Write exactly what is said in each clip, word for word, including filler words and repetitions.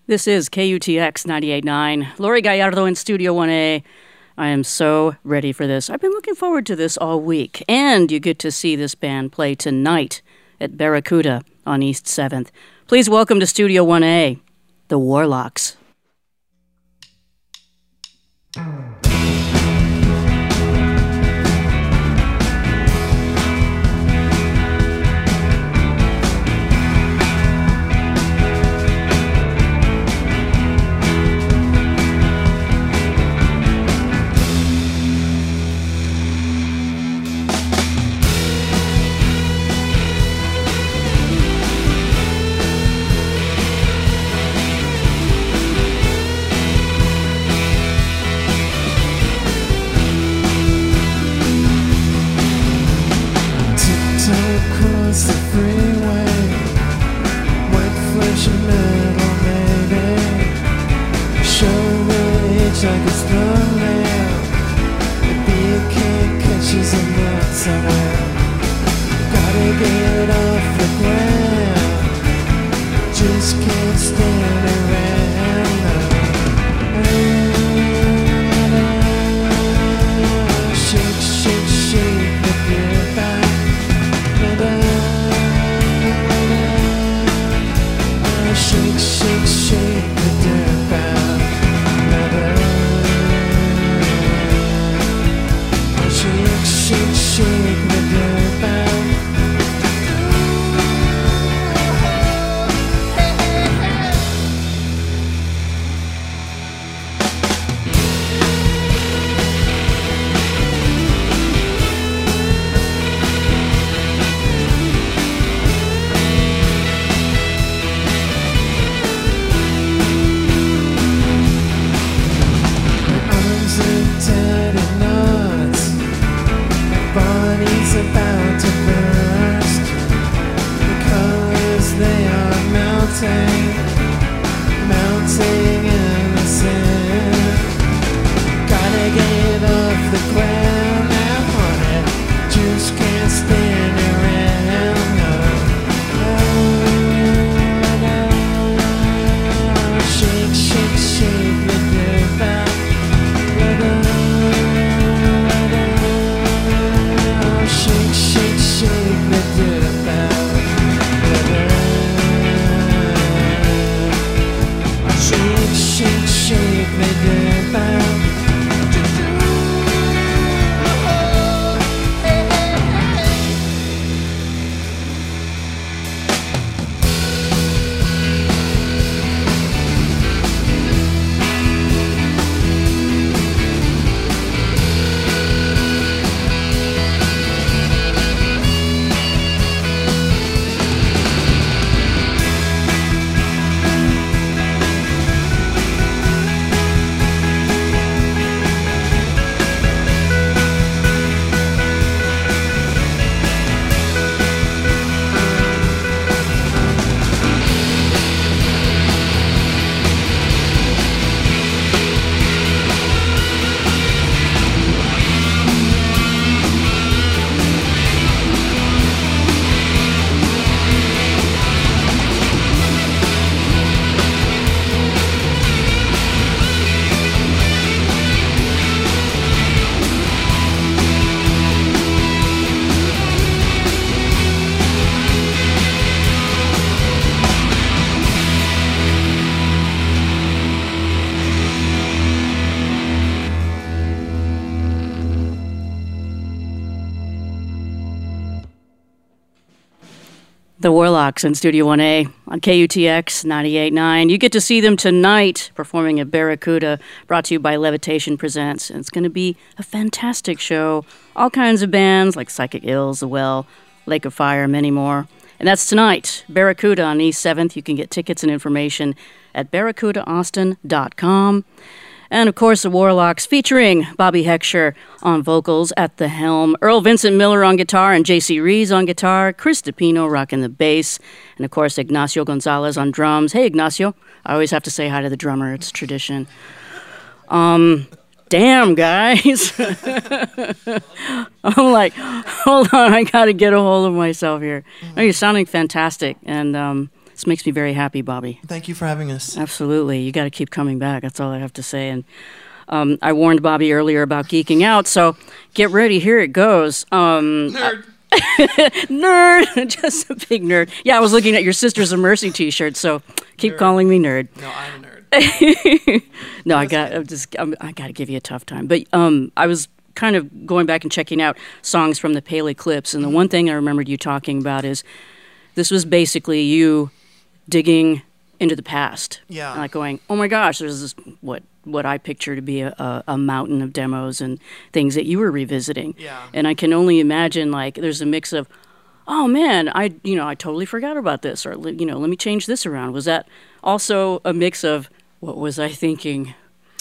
This is K U T X ninety-eight point nine. Lori Gallardo in Studio one A. I am so ready for this. I've been looking forward to this all week. And you get to see this band play tonight at Barracuda on East seventh. Please welcome to Studio one A, the Warlocks. Across the freeway, white flesh and metal, maybe. Shoulder itch like it's thrown out. Maybe you can't catch us a knot somewhere. Gotta get off the ground. Just can't stand around now. Shake, shake, shake the beer back. Shake, shake, shake the dirt bag. Shake, shake, shake the dirt bag. About to burst. The colors they are melting, melting in the sand. Gotta get off the ground now, honey. Just can't stand around. No, no, no. Shake, shake, shake the dirt back. Shake, shake, shake the dirt bag. Shake, shake, shake the dirt bag. The Warlocks in Studio one A on K U T X ninety-eight point nine. You get to see them tonight performing at Barracuda, brought to you by Levitation Presents. And it's going to be a fantastic show. All kinds of bands like Psychic Ills, The Well, Lake of Fire, many more. And that's tonight, Barracuda on East seventh. You can get tickets and information at barracuda austin dot com. And, of course, the Warlocks featuring Bobby Heckscher on vocals at the helm, Earl Vincent Miller on guitar and J C Rees on guitar, Chris DePino rocking the bass, and, of course, Ignacio Gonzalez on drums. Hey, Ignacio. I always have to say hi to the drummer. It's tradition. Um, damn, guys. I'm like, hold on, I got to get a hold of myself here. Oh, you're sounding fantastic. And um, This makes me very happy, Bobby. Thank you for having us. Absolutely. You got to keep coming back. That's all I have to say. And um, I warned Bobby earlier about geeking out, so get ready. Here it goes. Um, Nerd. Nerd. Just a big nerd. Yeah, I was looking at your Sisters of Mercy t-shirt, so keep Nerd. calling me nerd. No, I'm a nerd. no, I got I'm just I'm, I got to give you a tough time. But um, I was kind of going back and checking out songs from the Pale Eclipse, and the one thing I remembered you talking about is this was basically you digging into the past. Yeah. And like going, oh my gosh, there's this what what I picture to be a, a, a mountain of demos and things that you were revisiting. Yeah. And I can only imagine like there's a mix of, oh man, I you know I totally forgot about this, or you know let me change this around. Was that also a mix of what was I thinking?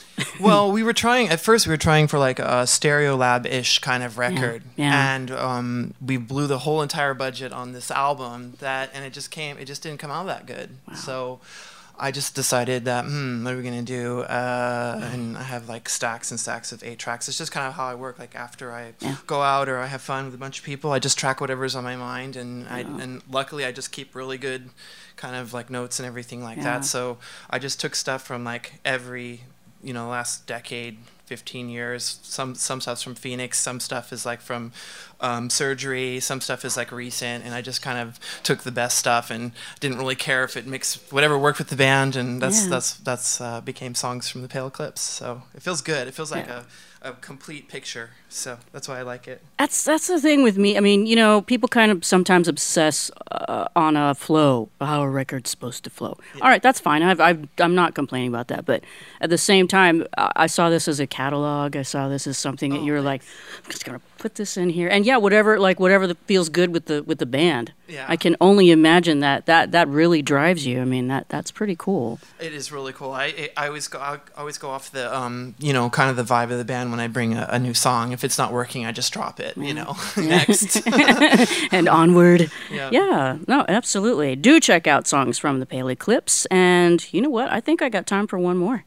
Well, we were trying, at first we were trying for like a Stereo Lab-ish kind of record. Yeah, yeah. And um, we blew the whole entire budget on this album that, and it just came, it just didn't come out that good. Wow. So I just decided that, hmm, what are we going to do? Uh, and I have like stacks and stacks of eight tracks. It's just kind of how I work. Like after I Yeah. go out or I have fun with a bunch of people, I just track whatever's on my mind. And I, and luckily I just keep really good kind of like notes and everything like Yeah. that. So I just took stuff from like every, you know, last decade, fifteen years. Some some stuff's from Phoenix, some stuff is like from um, Surgery, some stuff is like recent, and I just kind of took the best stuff and didn't really care if it mixed whatever worked with the band, and that's Yeah. that's that's uh, became songs from the Pale Eclipse. So it feels good. It feels like Yeah. a, a complete picture. So that's why I like it. That's that's the thing with me. I mean, you know, people kind of sometimes obsess uh, on a flow, how a record's supposed to flow. Yeah. All right, that's fine. I've, I've, I'm not complaining about that. But at the same time, I, I saw this as a catalog. I saw this as something that Oh, you were like, I'm just gonna put this in here, and yeah, whatever, like whatever the, feels good with the with the band. Yeah. I can only imagine that that that really drives you. I mean, that that's pretty cool. It is really cool. I I always go I always go off the um you know kind of the vibe of the band when I bring a, a new song. If it's not working, I just drop it. You know, next. And onward. Yeah. Yeah, no, absolutely. Do check out songs from the Pale Eclipse. And you know what? I think I got time for one more.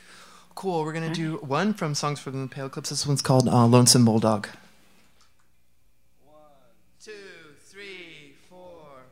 Cool. We're gonna do one from songs from the Pale Eclipse. This one's called uh, "Lonesome Bulldog." One, two, three, four.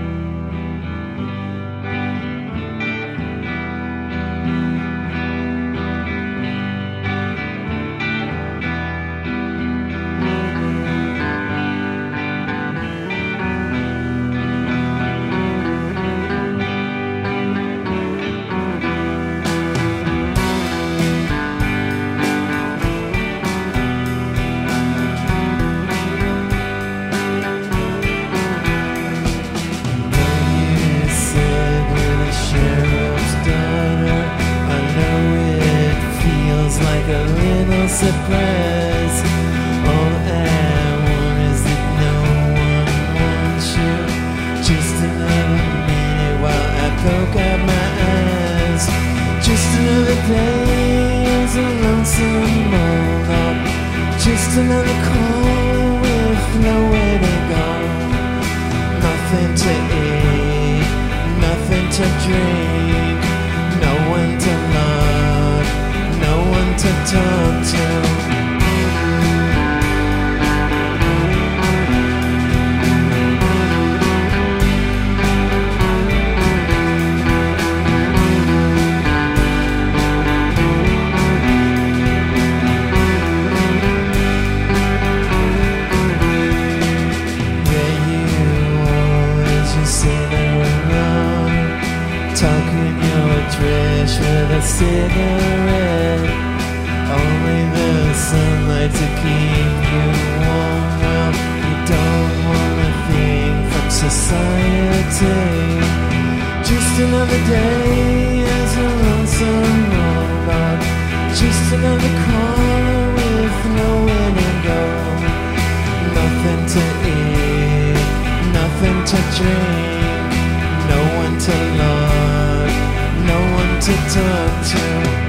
You said you're the sheriff's daughter. I know it feels like a little surprise. All I want is that no one wants you. Just another minute while I poke out my eyes. Just another day as a lonesome bulldog. Just another call with nowhere to go. Nothing to eat, nothing to drink, no one to love, no one to talk to. Trash with a cigarette. Only the sunlight to keep you warm. Well, you don't want a thing from society. Just another day as a lonesome bulldog. Just another caller with nowhere to go. Nothing to eat, nothing to drink, no one to love, no one to talk to.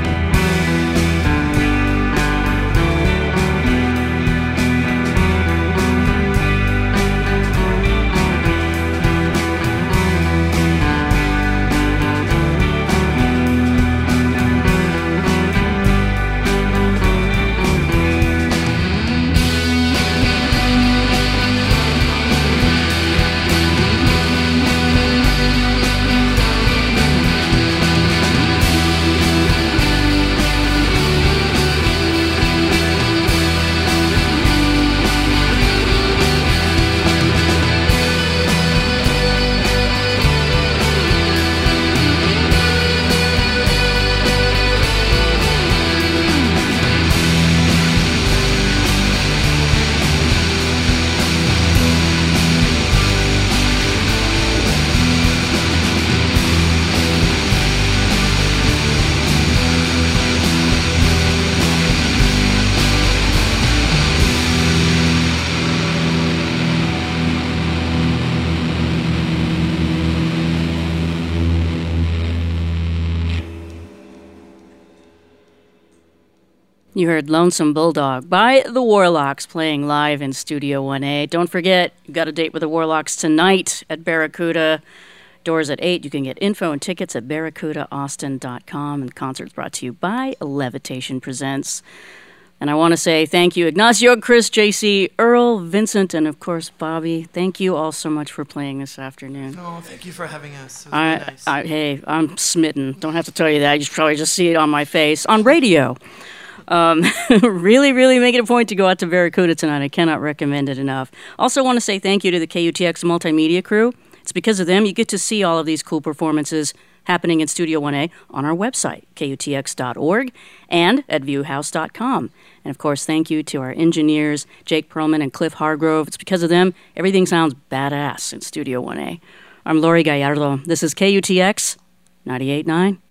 You heard Lonesome Bulldog by the Warlocks playing live in Studio one A. Don't forget, you've got a date with the Warlocks tonight at Barracuda. Doors at eight. You can get info and tickets at barracuda austin dot com. And the concert's brought to you by Levitation Presents. And I want to say thank you, Ignacio, Chris, J C, Earl, Vincent, and of course, Bobby. Thank you all so much for playing this afternoon. Oh, thank you for having us. It was I, really nice. I, hey, I'm smitten. Don't have to tell you that. You should probably just see it on my face on radio. Um, really, really make it a point to go out to Barracuda tonight. I cannot recommend it enough. Also want to say thank you to the K U T X multimedia crew. It's because of them you get to see all of these cool performances happening in Studio one A on our website, K U T X dot org, and at viewhouse dot com. And, of course, thank you to our engineers, Jake Perlman and Cliff Hargrove. It's because of them everything sounds badass in Studio one A. I'm Lori Gallardo. This is K U T X ninety-eight point nine.